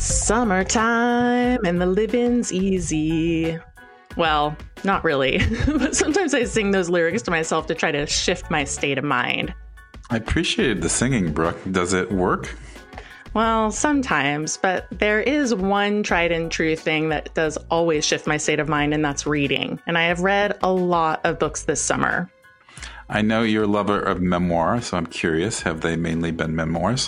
Summertime and the living's easy. Well, not really, but sometimes I sing those lyrics to myself to try to shift my state of mind. I appreciated the singing, Brooke. Does it work? Well, sometimes, but there is one tried and true thing that does always shift my state of mind, and that's reading. And I have read a lot of books this summer. I know you're a lover of memoir, so I'm curious, have they mainly been memoirs?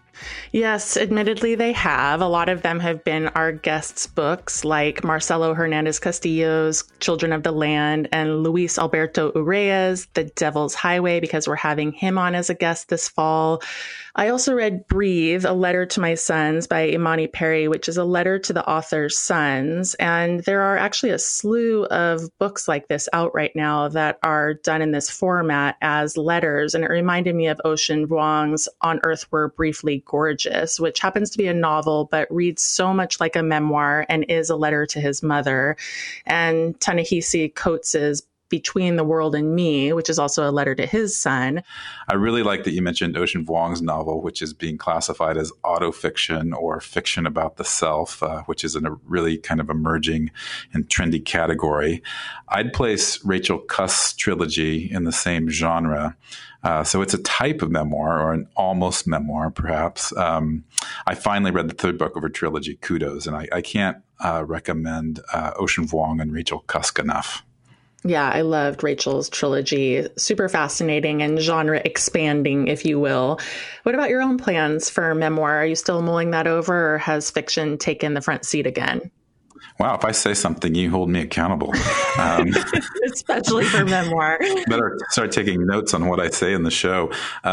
Yes, admittedly they have. A lot of them have been our guests' books, like Marcelo Hernandez Castillo's Children of the Land and Luis Alberto Urrea's The Devil's Highway, because we're having him on as a guest this fall. I also read Breathe, A Letter to My Sons by Imani Perry, which is a letter to the author's sons. And there are actually a slew of books like this out right now that are done in this format as letters. And it reminded me of Ocean Vuong's On Earth We're Briefly Gorgeous, which happens to be a novel, but reads so much like a memoir and is a letter to his mother. And Ta-Nehisi Coates's Between the World and Me, which is also a letter to his son. I really like that you mentioned Ocean Vuong's novel, which is being classified as autofiction or fiction about the self, which is in a really kind of emerging and trendy category. I'd place Rachel Cusk's trilogy in the same genre. So it's a type of memoir, or an almost memoir, perhaps. I finally read the third book of her trilogy, Kudos, and I can't recommend Ocean Vuong and Rachel Cusk enough. Yeah, I loved Rachel's trilogy. Super fascinating and genre expanding, if you will. What about your own plans for memoir? Are you still mulling that over, or has fiction taken the front seat again? Wow, if I say something, you hold me accountable. Especially for memoir. Better start taking notes on what I say in the show.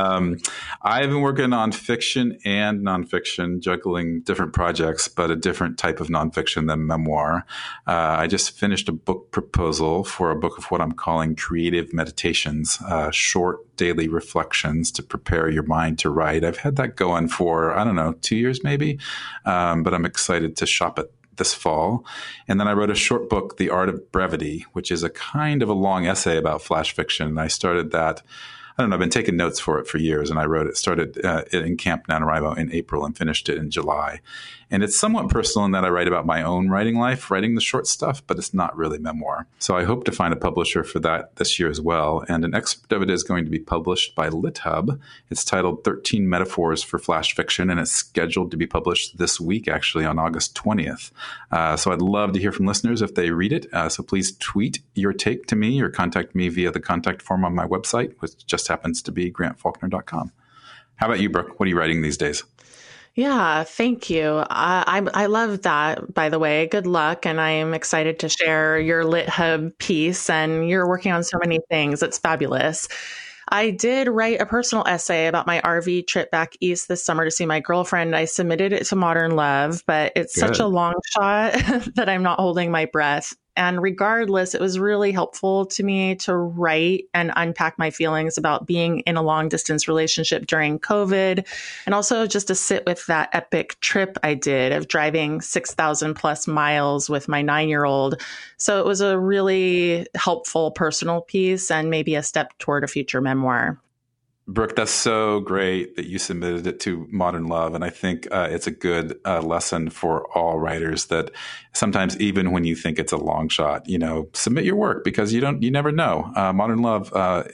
I've been working on fiction and nonfiction, juggling different projects, but a different type of nonfiction than memoir. I just finished a book proposal for a book of what I'm calling creative meditations, short daily reflections to prepare your mind to write. I've had that going for, 2 years maybe, but I'm excited to shop it this fall. And then I wrote a short book, The Art of Brevity, which is a kind of a long essay about flash fiction. And I started that, I've been taking notes for it for years. And I wrote it, started it in Camp NaNoWriMo in April and finished it in July. And it's somewhat personal in that I write about my own writing life, writing the short stuff, but it's not really memoir. So I hope to find a publisher for that this year as well. And an excerpt of it is going to be published by LitHub. It's titled 13 Metaphors for Flash Fiction, and it's scheduled to be published this week, actually, on August 20th. So I'd love to hear from listeners if they read it. So please tweet your take to me or contact me via the contact form on my website, which just happens to be grantfaulkner.com. How about you, Brooke? What are you writing these days? Yeah, thank you. I love that, by the way. Good luck. And I am excited to share your LitHub piece. And you're working on so many things. It's fabulous. I did write a personal essay about my RV trip back east this summer to see my girlfriend. I submitted it to Modern Love, but it's such a long shot that I'm not holding my breath. And regardless, it was really helpful to me to write and unpack my feelings about being in a long distance relationship during COVID. And also just to sit with that epic trip I did of driving 6,000 plus miles with my 9-year-old. So it was a really helpful personal piece and maybe a step toward a future memoir. Brooke, that's so great that you submitted it to Modern Love. And I think it's a good lesson for all writers that sometimes even when you think it's a long shot, submit your work because you never know. Modern Love,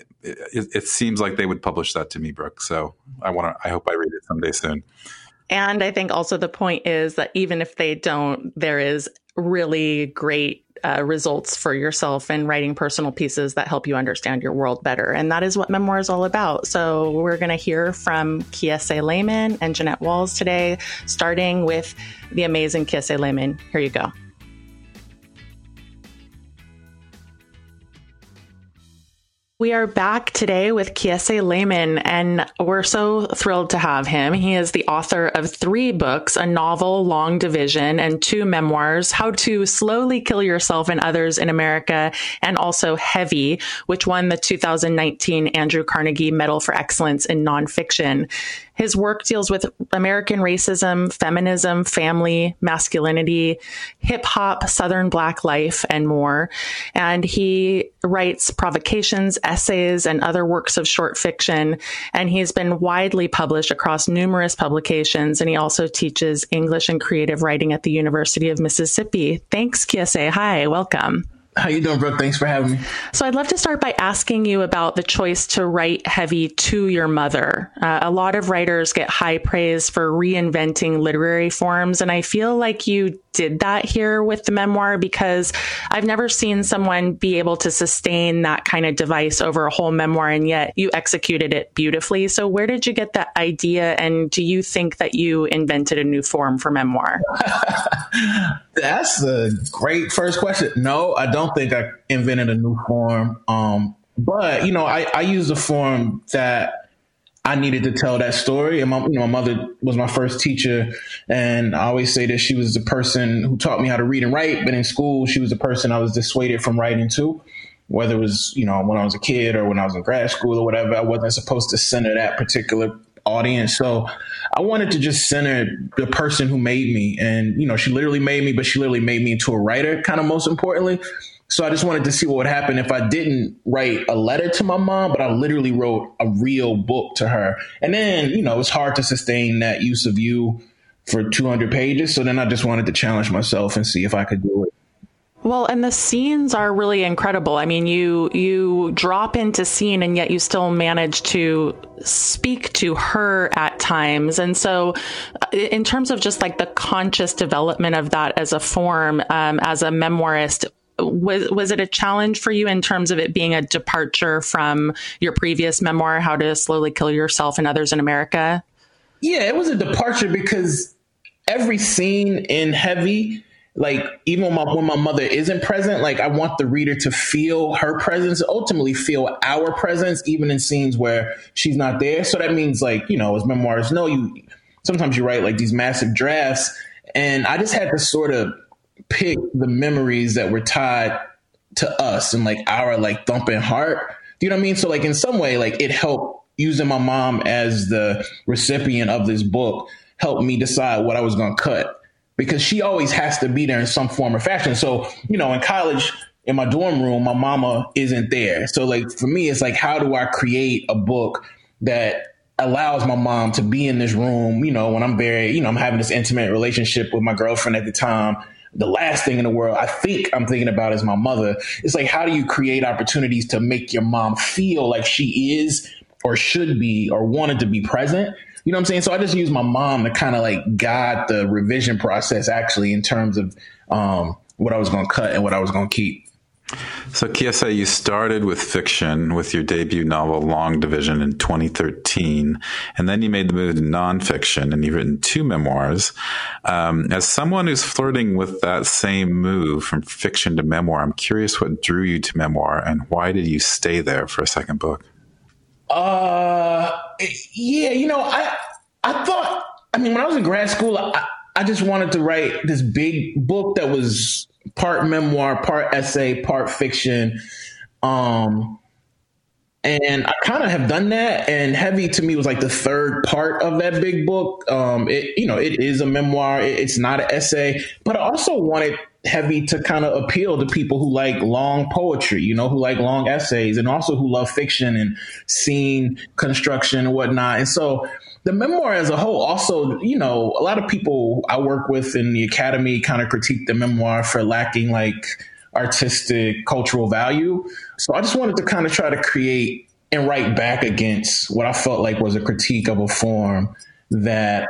it seems like they would publish that to me, Brooke. So I hope I read it someday soon. And I think also the point is that even if they don't, there is really great results for yourself in writing personal pieces that help you understand your world better. And that is what memoir is all about. So we're going to hear from Kiese Laymon and Jeanette Walls today, starting with the amazing Kiese Laymon. Here you go. We are back today with Kiese Laymon, and we're so thrilled to have him. He is the author of 3 books, a novel, Long Division, and 2 memoirs, How to Slowly Kill Yourself and Others in America, and also Heavy, which won the 2019 Andrew Carnegie Medal for Excellence in Nonfiction. His work deals with American racism, feminism, family, masculinity, hip hop, Southern Black life, and more. And he writes provocations, essays and other works of short fiction, and he's been widely published across numerous publications, and he also teaches English and creative writing at the University of Mississippi. Thanks, Kiese. Hi, welcome. How you doing, Brooke? Thanks for having me. So I'd love to start by asking you about the choice to write heavy to your mother. A lot of writers get high praise for reinventing literary forms, and I feel like you did that here with the memoir, because I've never seen someone be able to sustain that kind of device over a whole memoir, and yet you executed it beautifully. So where did you get that idea, and do you think that you invented a new form for memoir? That's a great first question. No, I don't think I invented a new form. But, I used a form that I needed to tell that story. And my mother was my first teacher. And I always say that she was the person who taught me how to read and write. But in school, she was the person I was dissuaded from writing to, whether it was, when I was a kid or when I was in grad school or whatever. I wasn't supposed to center that particular audience. So I wanted to just center the person who made me. And, she literally made me, but she literally made me into a writer, kind of most importantly. So I just wanted to see what would happen if I didn't write a letter to my mom, but I literally wrote a real book to her. And then, it's hard to sustain that use of you for 200 pages. So then I just wanted to challenge myself and see if I could do it. Well, and the scenes are really incredible. I mean, you drop into scene and yet you still manage to speak to her at times. And so in terms of just like the conscious development of that as a form, as a memoirist, was it a challenge for you in terms of it being a departure from your previous memoir, How to Slowly Kill Yourself and Others in America? Yeah, it was a departure because every scene in Heavy, like even when my mother isn't present, like I want the reader to feel her presence, ultimately feel our presence, even in scenes where she's not there. So that means like, as memoirists know, sometimes you write like these massive drafts, and I just had to sort of pick the memories that were tied to us and like our like thumping heart. Do you know what I mean? So like in some way, like it helped using my mom as the recipient of this book helped me decide what I was going to cut, because she always has to be there in some form or fashion. So, in college, in my dorm room, my mama isn't there. So like for me, it's like, how do I create a book that allows my mom to be in this room, when I'm I'm having this intimate relationship with my girlfriend at the time. The last thing in the world I think I'm thinking about is my mother. It's like, how do you create opportunities to make your mom feel like she is or should be or wanted to be present? You know what I'm saying? So I just use my mom to kind of like guide the revision process, actually, in terms of what I was going to cut and what I was going to keep. So, Kiese, you started with fiction with your debut novel, Long Division, in 2013, and then you made the move to nonfiction, and you've written 2 memoirs. As someone who's flirting with that same move from fiction to memoir, I'm curious what drew you to memoir, and why did you stay there for a second book? Yeah, I thought, when I was in grad school, I just wanted to write this big book that was part memoir, part essay, part fiction. And I kind of have done that. And Heavy to me was like the third part of that big book. It is a memoir. It's not an essay, but I also wanted Heavy to kind of appeal to people who like long poetry, who like long essays, and also who love fiction and scene construction and whatnot. And so the memoir as a whole also, a lot of people I work with in the academy kind of critique the memoir for lacking like artistic, cultural value. So I just wanted to kind of try to create and write back against what I felt like was a critique of a form that,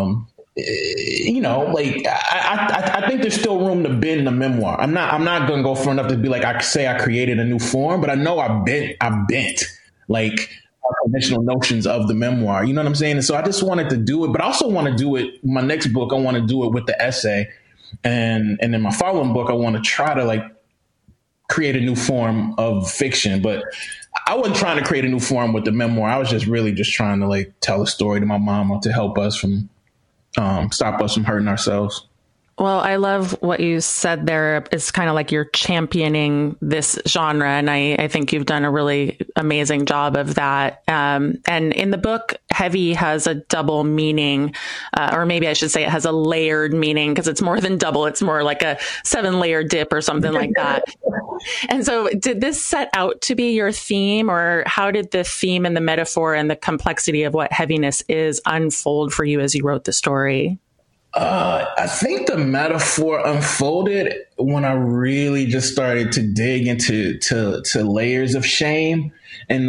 I think there's still room to bend the memoir. I'm not going to go far enough to be like, I say I created a new form, but I know I bent like conventional notions of the memoir. You know what I'm saying? And so I just wanted to do it, but I also want to do it. My next book, I want to do it with the essay. And then my following book, I want to try to like create a new form of fiction, but I wasn't trying to create a new form with the memoir. I was just really just trying to like tell a story to my mama to help us from, stop us from hurting ourselves. Well, I love what you said there. It's kind of like you're championing this genre. And I think you've done a really amazing job of that. And in the book, heavy has a double meaning, or maybe I should say it has a layered meaning because it's more than double. It's more like a 7-layer dip or something like that. And so did this set out to be your theme, or how did the theme and the metaphor and the complexity of what heaviness is unfold for you as you wrote the story? I think the metaphor unfolded when I really just started to dig into to layers of shame and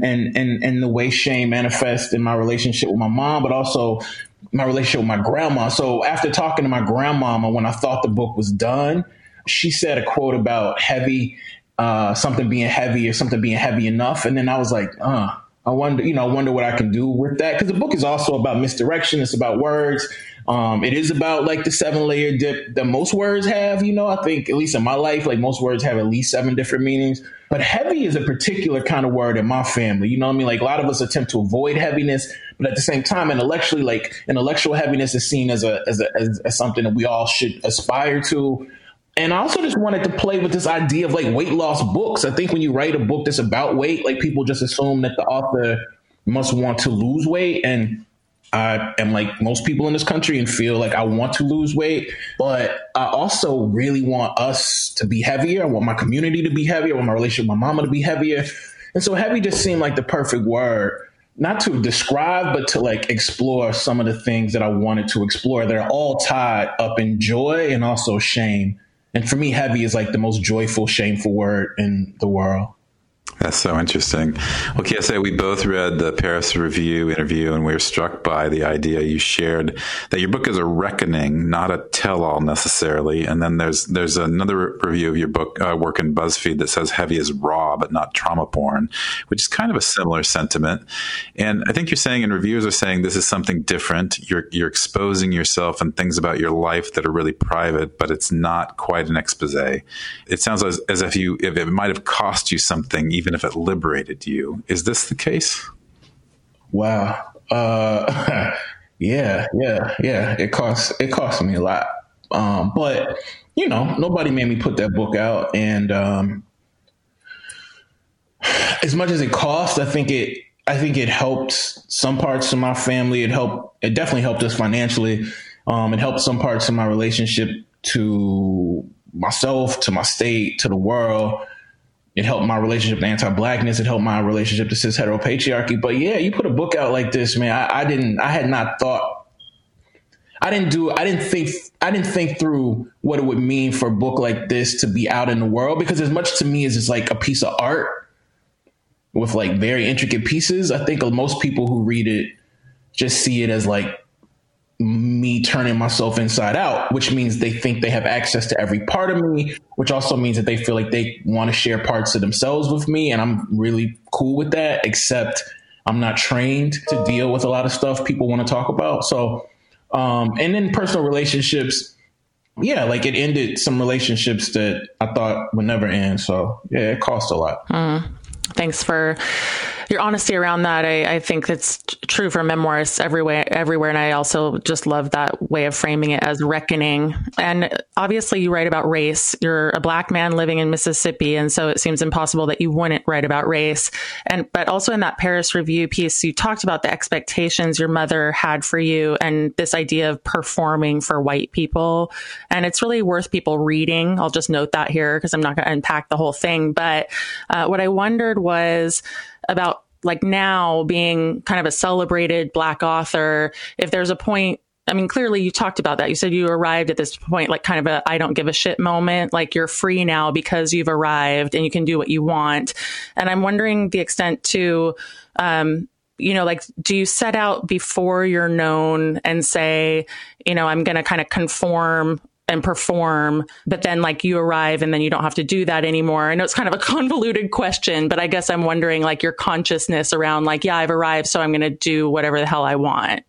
the way shame manifests in my relationship with my mom, but also my relationship with my grandma. So after talking to my grandmama, when I thought the book was done, she said a quote about heavy, something being heavy or something being heavy enough. And then I was like, I wonder what I can do with that. Because the book is also about misdirection. It's about words. It is about like the 7-layer dip that most words have, I think, at least in my life, like most words have at least 7 different meanings. But heavy is a particular kind of word in my family. You know what I mean? Like a lot of us attempt to avoid heaviness, but at the same time, intellectually, like intellectual heaviness is seen as something that we all should aspire to. And I also just wanted to play with this idea of like weight loss books. I think when you write a book that's about weight, like people just assume that the author must want to lose weight. And I am like most people in this country and feel like I want to lose weight, but I also really want us to be heavier. I want my community to be heavier. I want my relationship with my mama to be heavier. And so heavy just seemed like the perfect word, not to describe, but to like explore some of the things that I wanted to explore. They're all tied up in joy and also shame. And for me, heavy is like the most joyful, shameful word in the world. That's so interesting. Well, KSA, we both read the Paris Review interview, and we were struck by the idea you shared that your book is a reckoning, not a tell-all necessarily. And then there's another review of your book work in BuzzFeed that says heavy is raw, but not trauma porn, which is kind of a similar sentiment. And I think you're saying, and reviewers are saying, this is something different. You're exposing yourself and things about your life that are really private, but it's not quite an expose. It sounds as if it might have cost you something, even if it liberated you. Is this the case? Wow. Yeah. It cost me a lot. But nobody made me put that book out. And as much as it cost, I think it helped some parts of my family. It definitely helped us financially. It helped some parts of my relationship to myself, to my state, to the world. It helped my relationship to anti-Blackness. It helped my relationship to cis heteropatriarchy. But yeah, you put a book out like this, man. I didn't think through what it would mean for a book like this to be out in the world, because as much to me as it's like a piece of art with like very intricate pieces, I think most people who read it just see it as like me turning myself inside out, which means they think they have access to every part of me, which also means that they feel like they want to share parts of themselves with me. And I'm really cool with that, except I'm not trained to deal with a lot of stuff people want to talk about. So, and then personal relationships. Yeah, like it ended some relationships that I thought would never end. So yeah, it cost a lot. Thanks for your honesty around that. I think it's true for memoirists everywhere. And I also just love that way of framing it as reckoning. And obviously you write about race. You're a Black man living in Mississippi. And so it seems impossible that you wouldn't write about race. But also in that Paris Review piece, you talked about the expectations your mother had for you and this idea of performing for white people. And it's really worth people reading. I'll just note that here because I'm not going to unpack the whole thing. But what I wondered was about like now being kind of a celebrated Black author, if there's a point, I mean, clearly you talked about that. You said you arrived at this point, like kind of a, I don't give a shit moment, like you're free now because you've arrived and you can do what you want. And I'm wondering the extent to, like, do you set out before you're known and say, I'm going to kind of conform and perform, but then like you arrive and then you don't have to do that anymore? I know it's kind of a convoluted question, but I guess I'm wondering like your consciousness around like, yeah, I've arrived, so I'm going to do whatever the hell I want.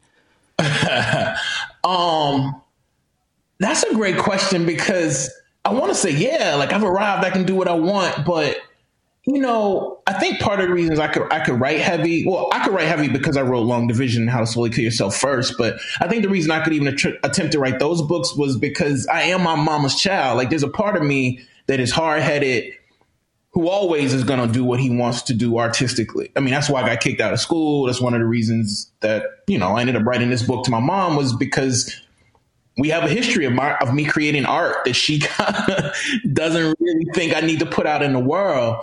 That's a great question, because I want to say, yeah, like I've arrived, I can do what I want, but I think part of the reasons I could write heavy. Well, I could write heavy because I wrote Long Division and How to Slowly Kill Yourself first. But I think the reason I could even attempt to write those books was because I am my mama's child. Like, there's a part of me that is hard-headed, who always is going to do what he wants to do artistically. I mean, that's why I got kicked out of school. That's one of the reasons that, I ended up writing this book to my mom, was because we have a history of me creating art that she kind of doesn't really think I need to put out in the world.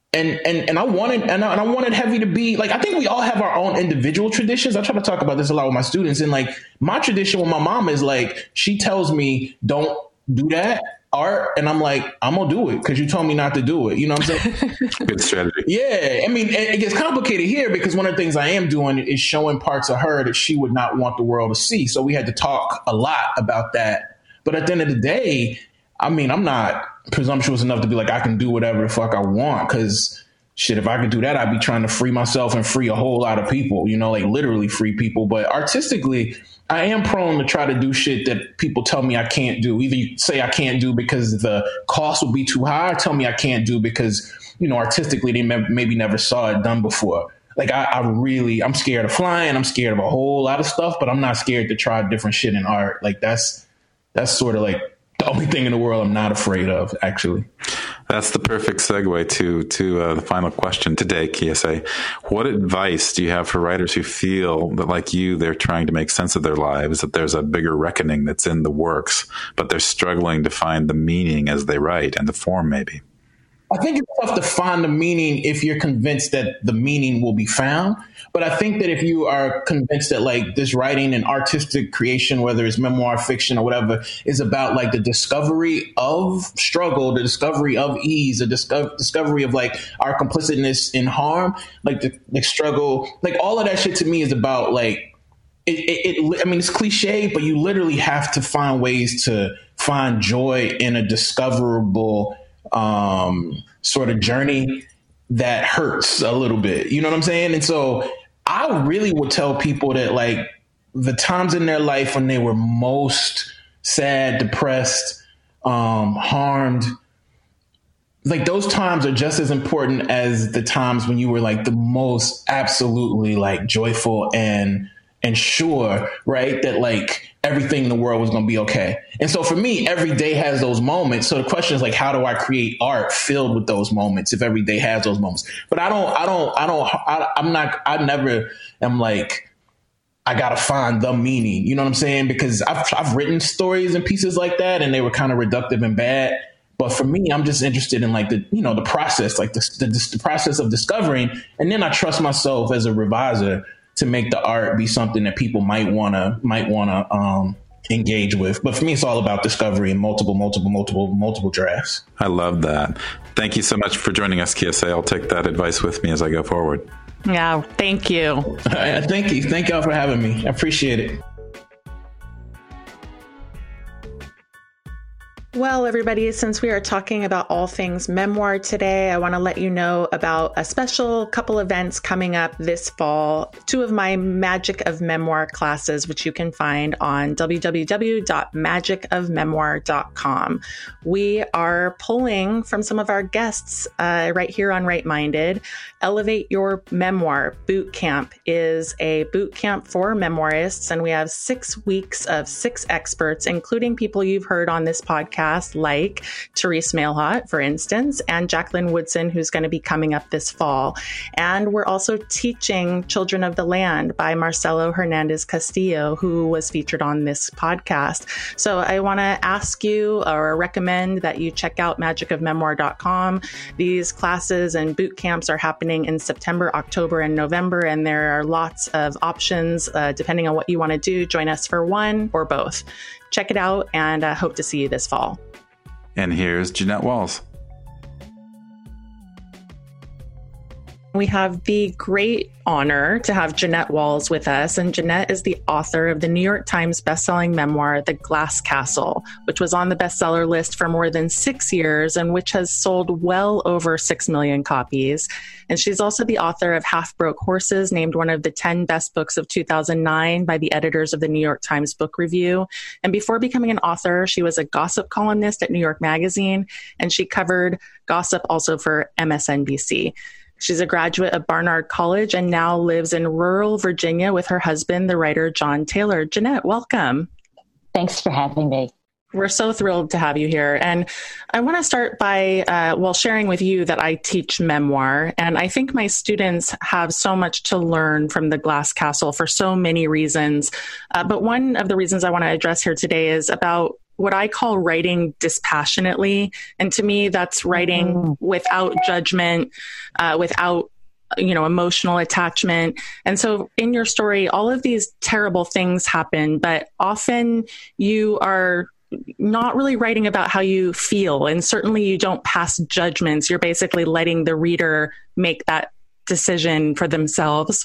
And I wanted Heavy to be like, I think we all have our own individual traditions. I try to talk about this a lot with my students. And like, my tradition with my mom is like, she tells me, don't do that art. And I'm like, I'm going to do it because you told me not to do it. You know what I'm saying? Good strategy. Yeah. I mean, it gets complicated here because one of the things I am doing is showing parts of her that she would not want the world to see. So we had to talk a lot about that. But at the end of the day, I mean, I'm not presumptuous enough to be like, I can do whatever the fuck I want. Cause shit, if I could do that, I'd be trying to free myself and free a whole lot of people, like literally free people. But artistically, I am prone to try to do shit that people tell me I can't do. Either you say I can't do because the cost will be too high, or tell me I can't do because, artistically, they maybe never saw it done before. Like, I'm scared of flying. I'm scared of a whole lot of stuff, but I'm not scared to try different shit in art. Like, that's sort of like the only thing in the world I'm not afraid of, actually. That's the perfect segue to the final question today, Kiese. What advice do you have for writers who feel that, like you, they're trying to make sense of their lives, that there's a bigger reckoning that's in the works, but they're struggling to find the meaning as they write and the form, maybe? I think it's tough to find the meaning if you're convinced that the meaning will be found. But I think that if you are convinced that like this writing and artistic creation, whether it's memoir, fiction, or whatever, is about like the discovery of struggle, the discovery of ease, the discovery of like our complicitness in harm, like the struggle, like all of that shit to me is about like, I mean, it's cliche, but you literally have to find ways to find joy in a discoverable sort of journey that hurts a little bit. You know what I'm saying? And so I really would tell people that like the times in their life when they were most sad, depressed, harmed, like those times are just as important as the times when you were like the most absolutely like joyful and sure, right, that like everything in the world was going to be okay. And so for me, every day has those moments. So the question is like, how do I create art filled with those moments if every day has those moments? But I never am like, I got to find the meaning. You know what I'm saying? Because I've written stories and pieces like that, and they were kind of reductive and bad. But for me, I'm just interested in like the process, like the process of discovering. And then I trust myself as a reviser to make the art be something that people might want to engage with. But for me, it's all about discovery and multiple drafts. I love that. Thank you so much for joining us, Kiese. I'll take that advice with me as I go forward. Yeah, thank you. Thank you. Thank y'all for having me. I appreciate it. Well, everybody, since we are talking about all things memoir today, I want to let you know about a special couple events coming up this fall. 2 of my Magic of Memoir classes, which you can find on www.magicofmemoir.com. We are pulling from some of our guests right here on Right Minded. Elevate Your Memoir Boot Camp is a boot camp for memoirists, and we have 6 weeks of 6 experts, including people you've heard on this podcast, like Therese Mailhot, for instance, and Jacqueline Woodson, who's going to be coming up this fall. And we're also teaching Children of the Land by Marcelo Hernandez Castillo, who was featured on this podcast. So I want to ask you or recommend that you check out magicofmemoir.com. These classes and boot camps are happening in September, October, and November, and there are lots of options depending on what you want to do. Join us for one or both. Check it out, and hope to see you this fall. And here's Jeanette Walls. We have the great honor to have Jeanette Walls with us. And Jeanette is the author of the New York Times bestselling memoir, The Glass Castle, which was on the bestseller list for more than 6 years and which has sold well over 6 million copies. And she's also the author of Half Broke Horses, named one of the 10 best books of 2009 by the editors of the New York Times Book Review. And before becoming an author, she was a gossip columnist at New York Magazine, and she covered gossip also for MSNBC. She's a graduate of Barnard College and now lives in rural Virginia with her husband, the writer John Taylor. Jeanette, welcome. Thanks for having me. We're so thrilled to have you here. And I want to start by, sharing with you that I teach memoir. And I think my students have so much to learn from The Glass Castle for so many reasons. But one of the reasons I want to address here today is about what I call writing dispassionately. And to me, that's writing without judgment, without emotional attachment. And so in your story, all of these terrible things happen, but often you are not really writing about how you feel. And certainly you don't pass judgments. You're basically letting the reader make that decision for themselves.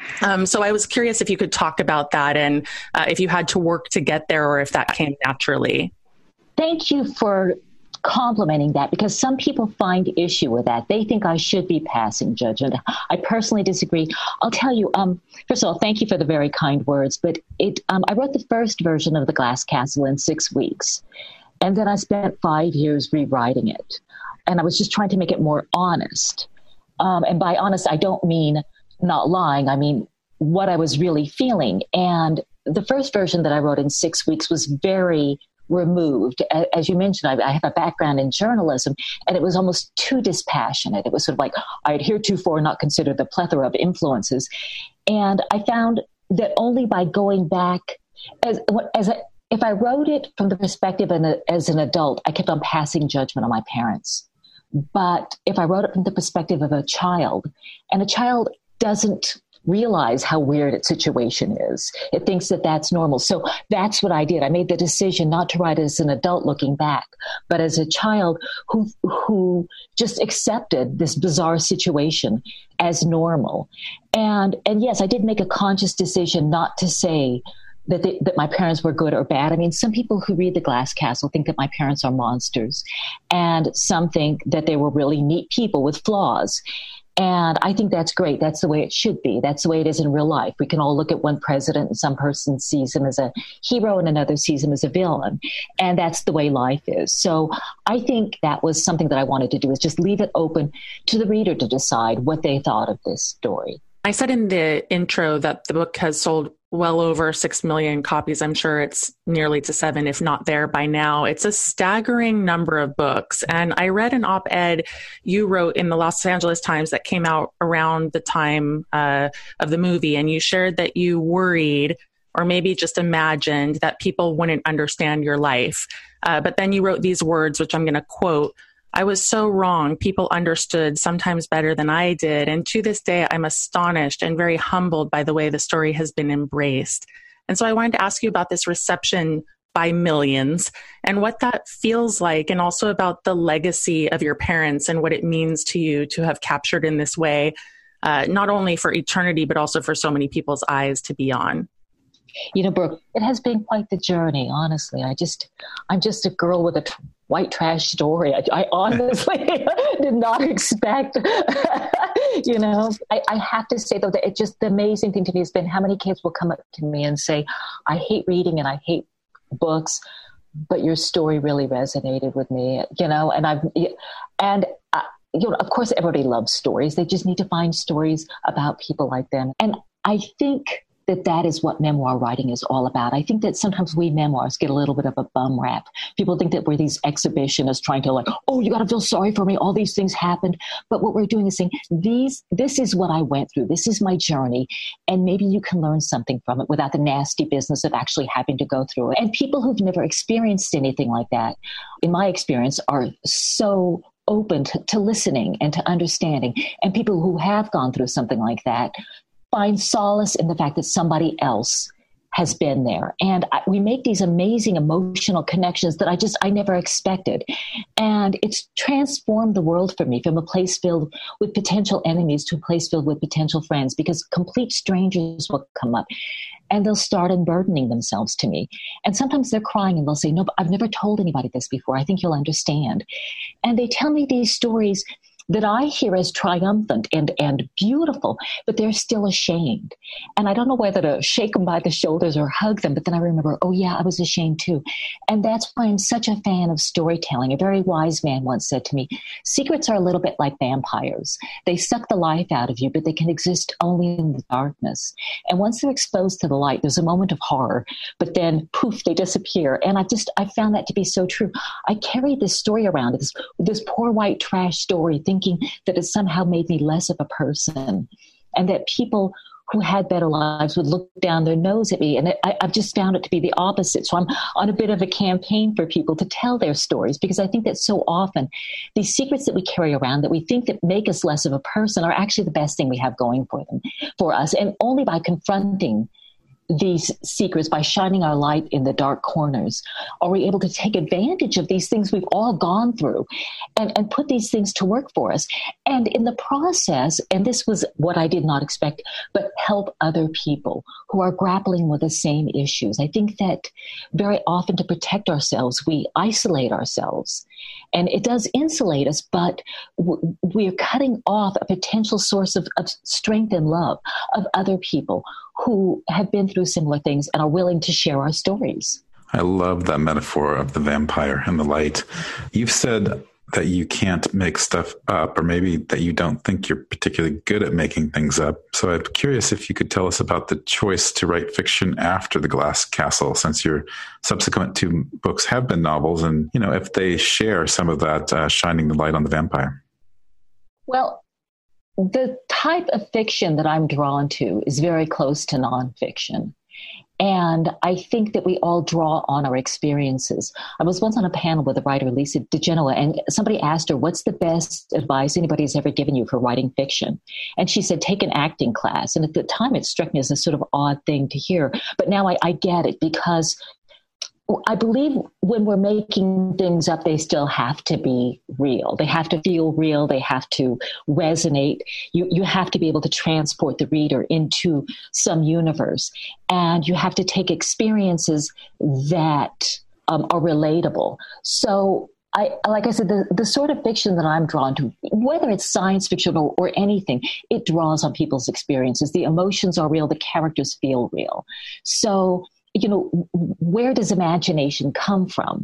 So I was curious if you could talk about that and if you had to work to get there or if that came naturally. Thank you for complimenting that, because some people find issue with that. They think I should be passing judgment. I personally disagree. I'll tell you, first of all, thank you for the very kind words, but I wrote the first version of The Glass Castle in 6 weeks. And then I spent 5 years rewriting it. And I was just trying to make it more honest. And by honest, I don't mean not lying. I mean, what I was really feeling. And the first version that I wrote in 6 weeks was very removed. As you mentioned, I have a background in journalism, and it was almost too dispassionate. It was sort of like I had heretofore not considered the plethora of influences. And I found that only by going back, if I wrote it from the perspective as an adult, I kept on passing judgment on my parents. But if I wrote it from the perspective of a child, and a child doesn't realize how weird its situation is. It thinks that that's normal. So that's what I did. I made the decision not to write as an adult looking back, but as a child who just accepted this bizarre situation as normal. And yes, I did make a conscious decision not to say that my parents were good or bad. I mean, some people who read The Glass Castle think that my parents are monsters, and some think that they were really neat people with flaws. And I think that's great. That's the way it should be. That's the way it is in real life. We can all look at one president and some person sees him as a hero and another sees him as a villain. And that's the way life is. So I think that was something that I wanted to do, is just leave it open to the reader to decide what they thought of this story. I said in the intro that the book has sold well over 6 million copies. I'm sure it's nearly to 7, if not there by now. It's a staggering number of books. And I read an op-ed you wrote in the Los Angeles Times that came out around the time of the movie. And you shared that you worried, or maybe just imagined, that people wouldn't understand your life. But then you wrote these words, which I'm going to quote: "I was so wrong. People understood sometimes better than I did. And to this day, I'm astonished and very humbled by the way the story has been embraced." And so I wanted to ask you about this reception by millions and what that feels like, and also about the legacy of your parents and what it means to you to have captured in this way, not only for eternity, but also for so many people's eyes to be on. You know, Brooke, it has been quite the journey, honestly. I'm just a girl with a white trash story. I honestly did not expect, I have to say, though, that it's just the amazing thing to me has been how many kids will come up to me and say, "I hate reading and I hate books, but your story really resonated with me," of course, everybody loves stories. They just need to find stories about people like them. And I think that is what memoir writing is all about. I think that sometimes we memoirs get a little bit of a bum rap. People think that we're these exhibitionists trying to you got to feel sorry for me. All these things happened. But what we're doing is saying, this is what I went through. This is my journey. And maybe you can learn something from it without the nasty business of actually having to go through it. And people who've never experienced anything like that, in my experience, are so open to listening and to understanding. And people who have gone through something like that find solace in the fact that somebody else has been there. And we make these amazing emotional connections that I never expected. And it's transformed the world for me from a place filled with potential enemies to a place filled with potential friends, because complete strangers will come up and they'll start unburdening themselves to me. And sometimes they're crying and they'll say, no, but I've never told anybody this before. I think you'll understand. And they tell me these stories that I hear as triumphant and beautiful, but they're still ashamed. And I don't know whether to shake them by the shoulders or hug them, but then I remember, oh yeah, I was ashamed too. And that's why I'm such a fan of storytelling. A very wise man once said to me, secrets are a little bit like vampires. They suck the life out of you, but they can exist only in the darkness. And once they're exposed to the light, there's a moment of horror, but then poof, they disappear. And I found that to be so true. I carried this story around, this poor white trash story, thinking that it somehow made me less of a person, and that people who had better lives would look down their nose at me. And I've just found it to be the opposite. So I'm on a bit of a campaign for people to tell their stories, because I think that so often these secrets that we carry around that we think that make us less of a person are actually the best thing we have going for us. And only by confronting these secrets, by shining our light in the dark corners, are we able to take advantage of these things we've all gone through and put these things to work for us. And in the process, and this was what I did not expect, but help other people who are grappling with the same issues. I think that very often to protect ourselves, we isolate ourselves. And it does insulate us, but we're cutting off a potential source of strength and love of other people who have been through similar things and are willing to share our stories. I love that metaphor of the vampire and the light. You've said that you can't make stuff up, or maybe that you don't think you're particularly good at making things up. So I'm curious if you could tell us about the choice to write fiction after The Glass Castle, since your subsequent two books have been novels, and, you know, if they share some of that shining the light on the vampire. Well, the type of fiction that I'm drawn to is very close to nonfiction. And I think that we all draw on our experiences. I was once on a panel with the writer Lisa DeGenoa, and somebody asked her, what's the best advice anybody's ever given you for writing fiction? And she said, take an acting class. And at the time, it struck me as a sort of odd thing to hear. But now I get it, because I believe when we're making things up, they still have to be real. They have to feel real. They have to resonate. You have to be able to transport the reader into some universe. And you have to take experiences that are relatable. So like I said, the sort of fiction that I'm drawn to, whether it's science fiction or anything, it draws on people's experiences. The emotions are real. The characters feel real. So, you know, where does imagination come from?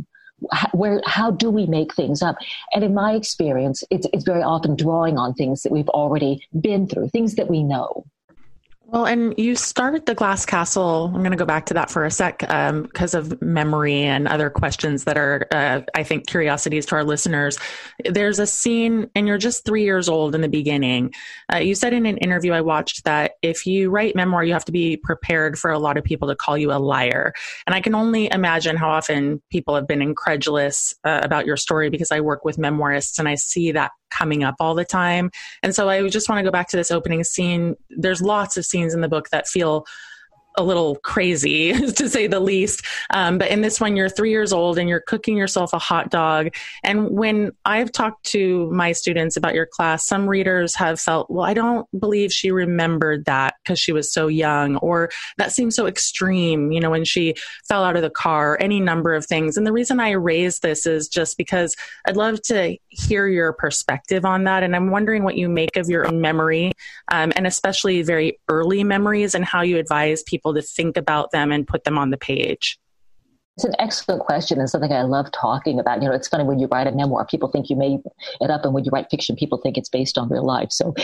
How do we make things up? And in my experience, it's very often drawing on things that we've already been through, things that we know. Well, and you started The Glass Castle. I'm going to go back to that for a sec because of memory and other questions that are, I think, curiosities to our listeners. There's a scene, and you're just 3 years old in the beginning. You said in an interview I watched that if you write memoir, you have to be prepared for a lot of people to call you a liar. And I can only imagine how often people have been incredulous about your story, because I work with memoirists and I see that coming up all the time. And so I just want to go back to this opening scene. There's lots of scenes in the book that feel a little crazy, to say the least. But in this one, you're 3 years old and you're cooking yourself a hot dog. And when I've talked to my students about your class, some readers have felt, well, I don't believe she remembered that because she was so young, or that seems so extreme, you know, when she fell out of the car, any number of things. And the reason I raise this is just because I'd love to hear your perspective on that. And I'm wondering what you make of your own memory, and especially very early memories, and how you advise people to think about them and put them on the page. It's an excellent question, and something I love talking about. You know, it's funny, when you write a memoir, people think you made it up, and when you write fiction, people think it's based on real life. So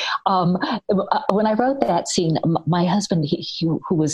when I wrote that scene, my husband, he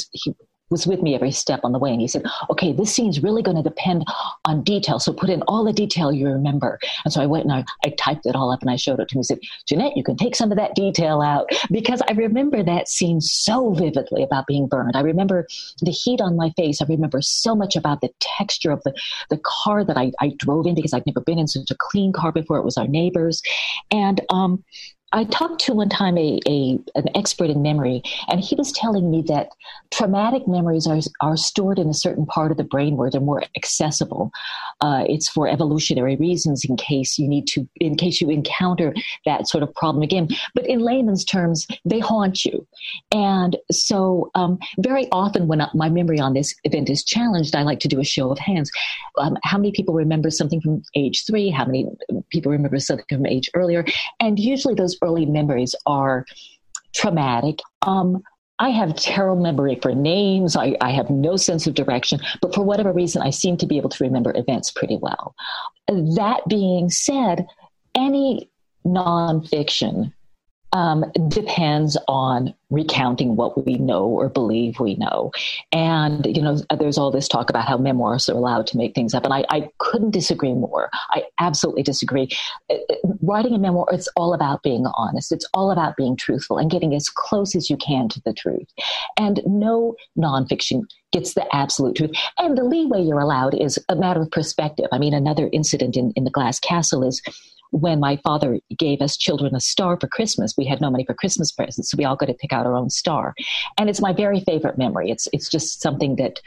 was with me every step on the way. And he said, okay, this scene's really going to depend on detail. So put in all the detail you remember. And so I went and I typed it all up and I showed it to him. He said, Jeanette, you can take some of that detail out, because I remember that scene so vividly about being burned. I remember the heat on my face. I remember so much about the texture of the car that I drove in, because I'd never been in such a clean car before. It was our neighbor's. And I talked to one time an expert in memory, and he was telling me that traumatic memories are stored in a certain part of the brain where they're more accessible. It's for evolutionary reasons in case you encounter that sort of problem again. But in layman's terms, they haunt you. And so very often when my memory on this event is challenged, I like to do a show of hands. How many people remember something from age 3? How many people remember something from age earlier? And usually those early memories are traumatic. I have terrible memory for names. I have no sense of direction, but for whatever reason, I seem to be able to remember events pretty well. That being said, any nonfiction depends on recounting what we know or believe we know. And, there's all this talk about how memoirs are allowed to make things up. And I couldn't disagree more. I absolutely disagree. Writing a memoir, it's all about being honest. It's all about being truthful and getting as close as you can to the truth. And no nonfiction gets the absolute truth. And the leeway you're allowed is a matter of perspective. I mean, another incident in The Glass Castle is when my father gave us children a star for Christmas. We had no money for Christmas presents, so we all got to pick out our own star. And it's my very favorite memory. It's just something that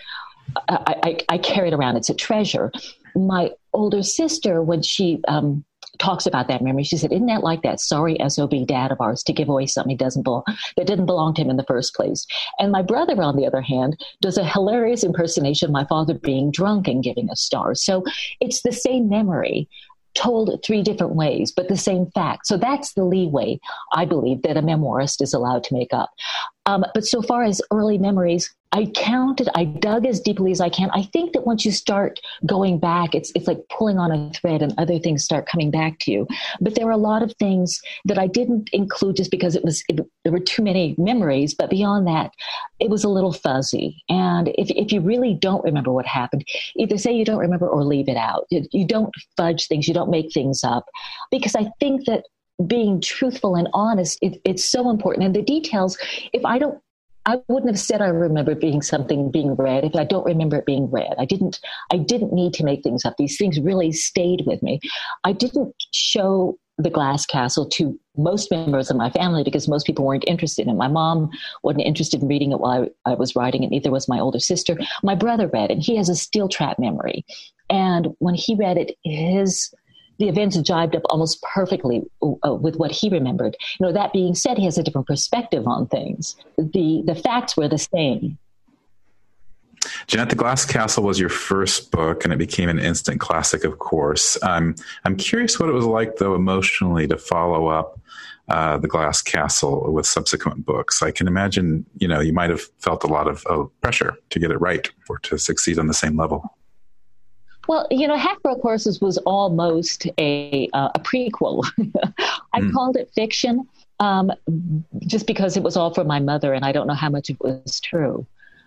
I carried around. It's a treasure. My older sister, when she talks about that memory, she said, "Isn't that like that sorry SOB dad of ours to give away something that didn't belong to him in the first place?" And my brother, on the other hand, does a hilarious impersonation of my father being drunk and giving a star. So it's the same memory told 3 different ways, but the same fact. So that's the leeway, I believe, that a memoirist is allowed to make up. But so far as early memories, I dug as deeply as I can. I think that once you start going back, it's like pulling on a thread and other things start coming back to you. But there are a lot of things that I didn't include just because there were too many memories. But beyond that, it was a little fuzzy. And if you really don't remember what happened, either say you don't remember or leave it out. You don't fudge things. You don't make things up. Because I think that being truthful and honest, it's so important. And the details, I wouldn't have said I remember something being read if I don't remember it being read. I didn't need to make things up. These things really stayed with me. I didn't show The Glass Castle to most members of my family because most people weren't interested in it. My mom wasn't interested in reading it while I was writing it. Neither was my older sister. My brother read it. He has a steel trap memory. And when he read it, the events jived up almost perfectly with what he remembered. That being said, he has a different perspective on things. The facts were the same. Jeanette, The Glass Castle was your first book, and it became an instant classic, of course. I'm curious what it was like, though, emotionally to follow up The Glass Castle with subsequent books. I can imagine, you might have felt a lot of pressure to get it right or to succeed on the same level. Well, Half-Broke Horses was almost a prequel. I called it fiction just because it was all for my mother, and I don't know how much it was true.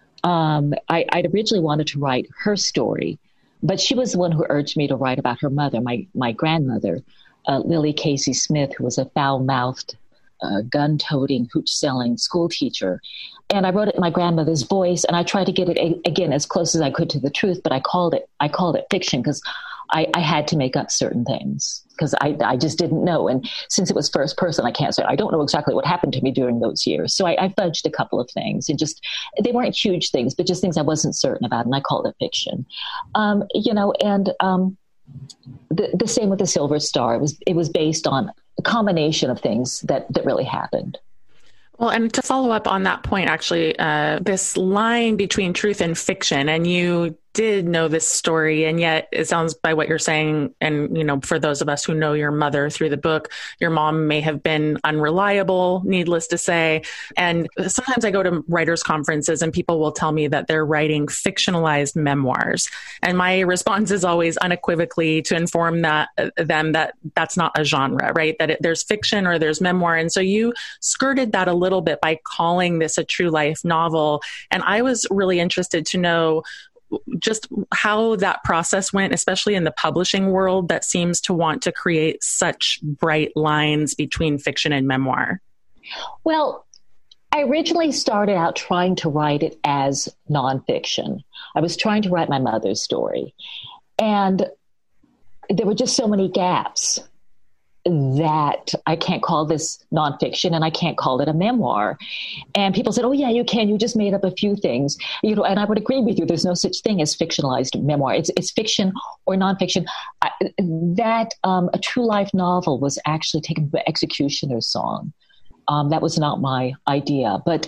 I'd originally wanted to write her story, but she was the one who urged me to write about her mother, my grandmother, Lily Casey Smith, who was a foul-mouthed, gun-toting, hooch-selling school teacher. And I wrote it in my grandmother's voice, and I tried to get it, again, as close as I could to the truth, but I called it fiction because I had to make up certain things because I just didn't know. And since it was first person, I can't say, I don't know exactly what happened to me during those years. So I fudged a couple of things and they weren't huge things, but just things I wasn't certain about. And I called it fiction. The same with The Silver Star. It was based on a combination of things that really happened. Well, and to follow up on that point, actually, this line between truth and fiction, and you did know this story, and yet it sounds by what you're saying, and, for those of us who know your mother through the book, your mom may have been unreliable, needless to say. And sometimes I go to writers' conferences and people will tell me that they're writing fictionalized memoirs. And my response is always unequivocally to inform them that that's not a genre, right? That there's fiction or there's memoir. And so you skirted that a little bit by calling this a true life novel. And I was really interested to know just how that process went, especially in the publishing world that seems to want to create such bright lines between fiction and memoir. Well, I originally started out trying to write it as nonfiction. I was trying to write my mother's story. And there were just so many gaps that I can't call this nonfiction and I can't call it a memoir. And people said, oh yeah, you can, you just made up a few things, and I would agree with you. There's no such thing as fictionalized memoir. It's fiction or nonfiction. A true life novel was actually taken from Executioner's Song. That was not my idea, but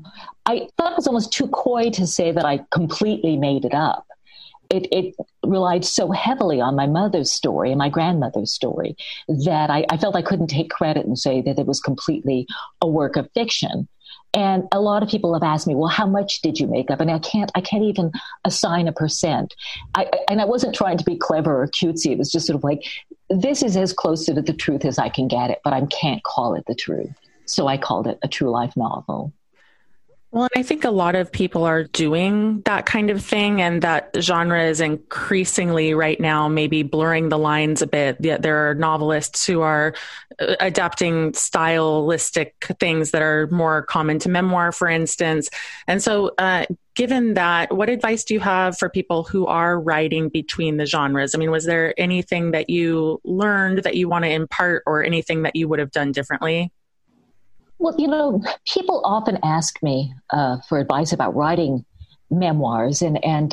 I thought it was almost too coy to say that I completely made it up. It relied so heavily on my mother's story and my grandmother's story that I felt I couldn't take credit and say that it was completely a work of fiction. And a lot of people have asked me, well, how much did you make up? And I can't even assign a percent. And I wasn't trying to be clever or cutesy. It was just sort of like, this is as close to the truth as I can get it, but I can't call it the truth. So I called it a true life novel. Well, and I think a lot of people are doing that kind of thing, and that genre is increasingly right now maybe blurring the lines a bit. There are novelists who are adapting stylistic things that are more common to memoir, for instance. And so given that, what advice do you have for people who are writing between the genres? I mean, was there anything that you learned that you want to impart, or anything that you would have done differently? Well, people often ask me for advice about writing memoirs, and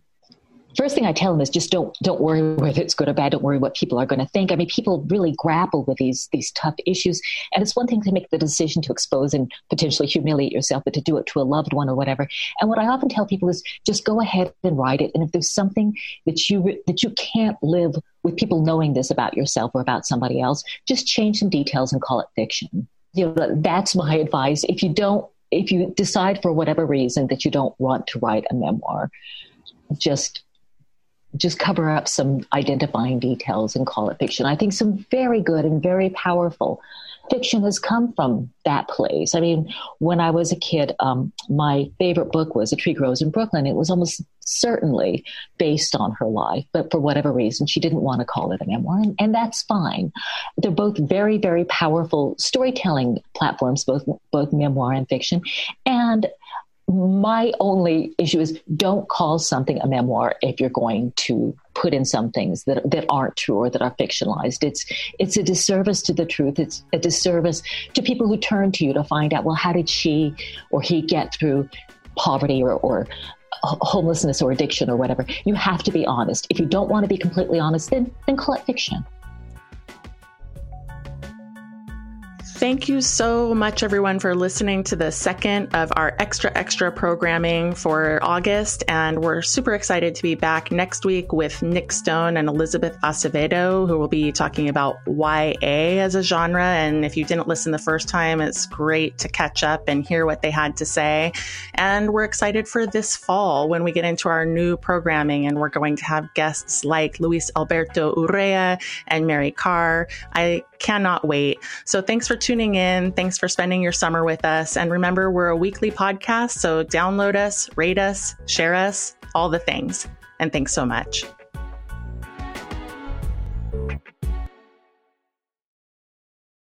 first thing I tell them is just don't worry whether it's good or bad. Don't worry what people are going to think. I mean, people really grapple with these tough issues, and it's one thing to make the decision to expose and potentially humiliate yourself, but to do it to a loved one or whatever. And what I often tell people is just go ahead and write it. And if there's something that you can't live with people knowing this about yourself or about somebody else, just change some details and call it fiction. That's my advice. If you decide for whatever reason that you don't want to write a memoir, just cover up some identifying details and call it fiction. I think some very good and very powerful fiction has come from that place. I mean, when I was a kid, my favorite book was A Tree Grows in Brooklyn. It was almost certainly based on her life, but for whatever reason, she didn't want to call it a memoir, and that's fine. They're both very, very powerful storytelling platforms, both memoir and fiction. And my only issue is don't call something a memoir if you're going to put in some things that aren't true or that are fictionalized. It's a disservice to the truth. It's a disservice to people who turn to you to find out, well, how did she or he get through poverty or homelessness or addiction or whatever. You have to be honest. If you don't want to be completely honest, then call it fiction. Thank you so much, everyone, for listening to the second of our extra programming for August. And we're super excited to be back next week with Nick Stone and Elizabeth Acevedo, who will be talking about YA as a genre. And if you didn't listen the first time, it's great to catch up and hear what they had to say. And we're excited for this fall when we get into our new programming, and we're going to have guests like Luis Alberto Urrea and Mary Karr. I cannot wait. So thanks for tuning in. Thanks for spending your summer with us. And remember, we're a weekly podcast, so download us, rate us, share us, all the things. And thanks so much.